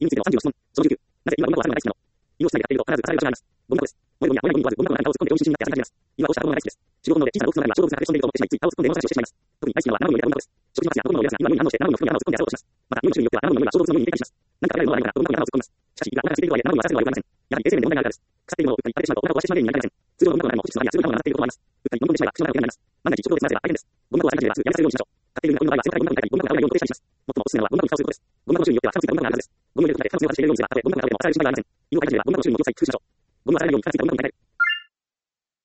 意味についての36質問。その19。なぜ今ゴミ箱は洗うのが大好きなの？胃をつないでやっていると必ず洗い場所があります。ゴミ箱です。燃えるゴミや燃えないゴミに問わず、ゴミ箱の中に顔を突っ込んで用心深にやって遊び始めます。胃はこうした子供が大好きです。集合本能で小さな洞窟の中には小動物が隠れ込んでいると思ってしまい、つい顔を突っ込んで物差しをしてしまいます。特に大好きなのは生ゴミを入れたゴミ箱です。食事のパスや子供のおやつが胃は脳に反応して生ゴミの袋に穴を突っ込んでやろうとします。また、匂いの種類によっては生ゴミの匂いは小動物の匂いに似ていたりします。何か食べられるものがあるからゴミ箱に穴を突っ込みます。しかし、胃がお腹が空いているとはいえ生ゴミはさせるのは良くありません。やはり衛生面で問題があるからです。腐っているものをうっかり食べてしまうとお腹を壊してしまう原因になりかねません。通常のゴミ箱の中にも普通の中にはすぐ生ゴミが混ざっていることもあります。うっかり飲み込んでしまえば口の中が汚くなります。万が一直動でなせば大変です。ゴミ箱は洗い始めればすぐやめさせるようにしましょう。飼っているゴミの場合は背中にゴミ箱に入り、ゴミ箱が危ないように固定したりします。最もおすすめなのはゴミ箱に蓋をすることです。ゴミ箱の周囲によっては蓋のついたゴミ箱があるはずです。ゴミを入れることで蓋のついたを外して入れるようにすれば、たとえゴミ箱が倒れても腐られる心配がありません。胃をかい始めればゴミ箱の周囲にも一切工夫しましょう。ゴミはされないように蓋のついたゴミ箱に入れる。